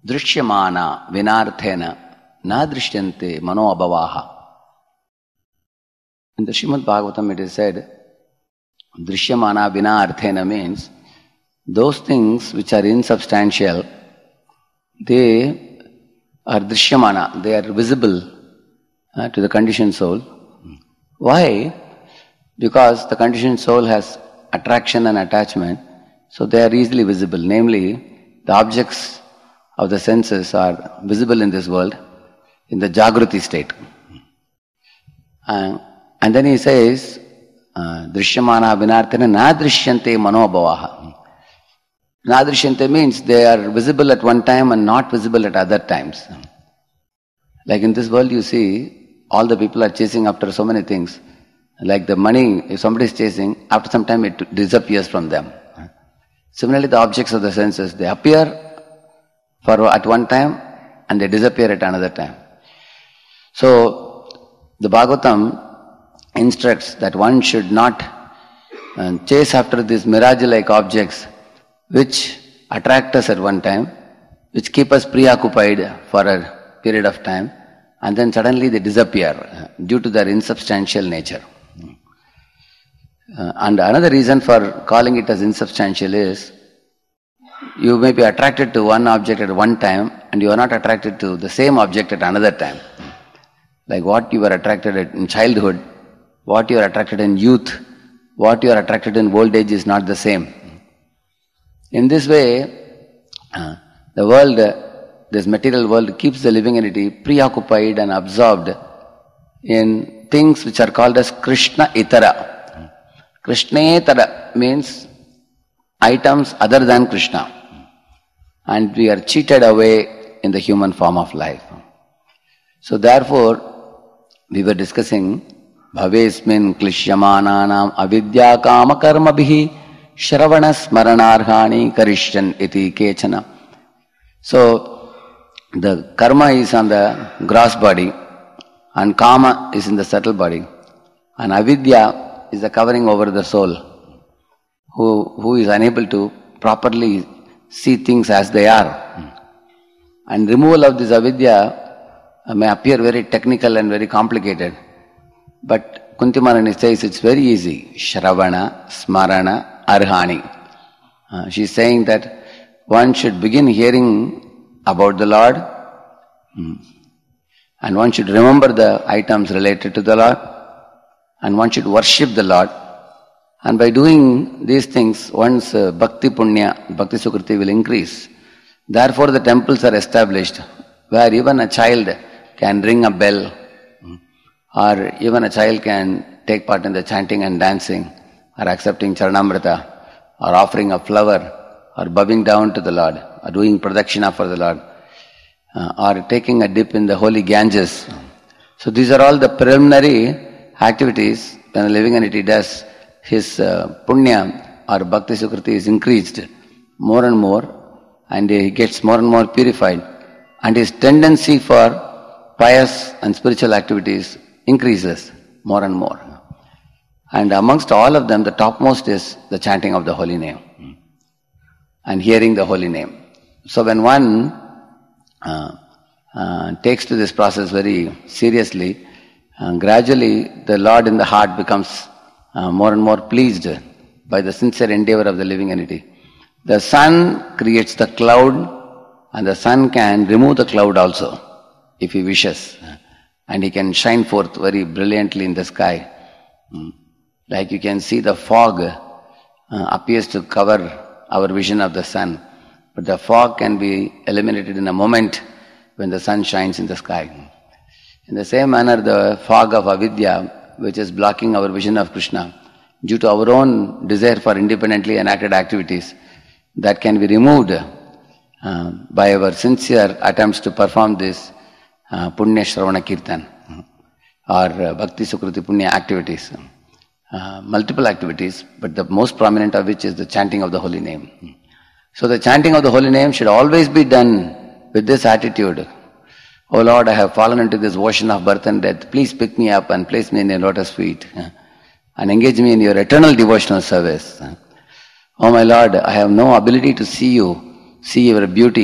Drishyamana vinarthena na drishyante mano abhavaha. In the Srimad Bhagavatam it is said, Drishyamana vinarthena means those things which are insubstantial, they are drishyamana, they are visible to the conditioned soul. Why? Because the conditioned soul has attraction and attachment, so they are easily visible. Namely, the objects of the senses are visible in this world in the Jagruti state. And then he says, Drishyamana vinarthena na drishyante mano abhavaha. Na drishyante means they are visible at one time and not visible at other times. Like in this world you see, all the people are chasing after so many things. Like the money, if somebody is chasing, after some time it disappears from them. Similarly, the objects of the senses, they appear at one time and they disappear at another time. So, the Bhagavatam instructs that one should not chase after these mirage-like objects which attract us at one time, which keep us preoccupied for a period of time, and then suddenly they disappear due to their insubstantial nature. And another reason for calling it as insubstantial is, you may be attracted to one object at one time and you are not attracted to the same object at another time. Like what you were attracted in childhood, what you are attracted in youth, what you are attracted in old age is not the same. In this way, the world, this material world keeps the living entity preoccupied and absorbed in things which are called as Krishna Itara. Krishna Itara means items other than Krishna. And we are cheated away in the human form of life. So therefore, we were discussing Bhavesmin Klishyamananam Avidya Kama Karma Bihi Shravana Smaranarhani Karishyan Iti Kechana. So, the karma is on the gross body and kama is in the subtle body. And avidya is the covering over the soul who is unable to properly see things as they are. And removal of this avidya may appear very technical and very complicated. But Kunti Maharani says it's very easy. Shravana, Smarana, Arhani. She's saying that one should begin hearing about the Lord and one should remember the items related to the Lord and one should worship the Lord. And by doing these things, one's bhakti punya, bhakti sukriti will increase. Therefore the temples are established where even a child can ring a bell or even a child can take part in the chanting and dancing or accepting charanamrita or offering a flower or bowing down to the Lord or doing pradakshina for the Lord or taking a dip in the holy Ganges. So these are all the preliminary activities when a living entity does. His punya or bhakti sukriti is increased more and more and he gets more and more purified and his tendency for pious and spiritual activities increases more and more. And amongst all of them, the topmost is the chanting of the holy name and hearing the holy name. So when one takes to this process very seriously, gradually the Lord in the heart becomes more and more pleased by the sincere endeavor of the living entity. The sun creates the cloud and the sun can remove the cloud also if he wishes. And he can shine forth very brilliantly in the sky. Like you can see the fog appears to cover our vision of the sun. But the fog can be eliminated in a moment when the sun shines in the sky. In the same manner, the fog of avidya, which is blocking our vision of Krishna, due to our own desire for independently enacted activities, that can be removed by our sincere attempts to perform this Punya Shravana Kirtan or Bhakti Sukriti Punya activities. Multiple activities, but the most prominent of which is the chanting of the holy name. So the chanting of the holy name should always be done with this attitude. Oh Lord, I have fallen into this ocean of birth and death. Please pick me up and place me in your lotus feet and engage me in your eternal devotional service. Oh my Lord, I have no ability to see you, see your beauty,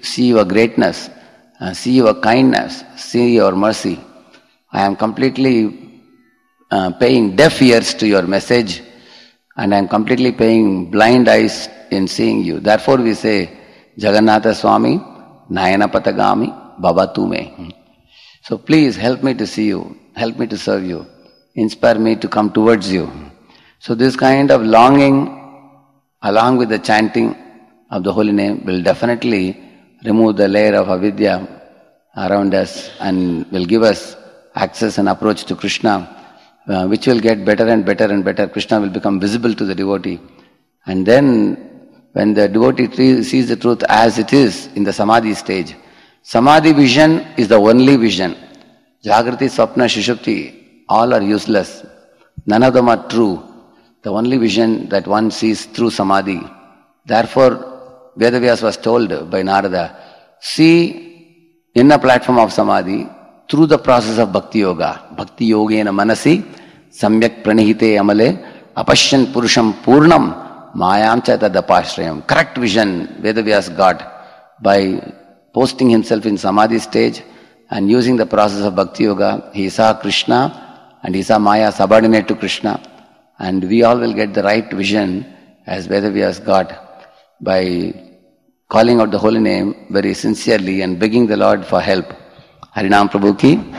see your greatness, see your kindness, see your mercy. I am completely paying deaf ears to your message, and I am completely paying blind eyes in seeing you. Therefore we say, Jagannatha Swami, Nayana Patagami, Bhavatu me. So please help me to see you, help me to serve you, inspire me to come towards you. So this kind of longing, along with the chanting of the holy name, will definitely remove the layer of avidya around us and will give us access and approach to Krishna, which will get better and better and better. Krishna will become visible to the devotee. And then when the devotee sees the truth as it is in the samadhi stage, samadhi vision is the only vision. Jagrati, Swapna, Shushupti, all are useless. None of them are true. The only vision that one sees through samadhi. Therefore, Vedavyas was told by Narada, see in a platform of samadhi through the process of bhakti yoga. Bhakti yogena manasi samyak pranihite amale apashyan purusham purnam mayam cha tadapashrayam. Correct vision Vedavyas got by posting himself in samadhi stage and using the process of bhakti yoga. He saw Krishna and he saw Maya subordinate to Krishna, and we all will get the right vision as Vedavyas got by calling out the holy name very sincerely and begging the Lord for help. Harinam Prabhu ki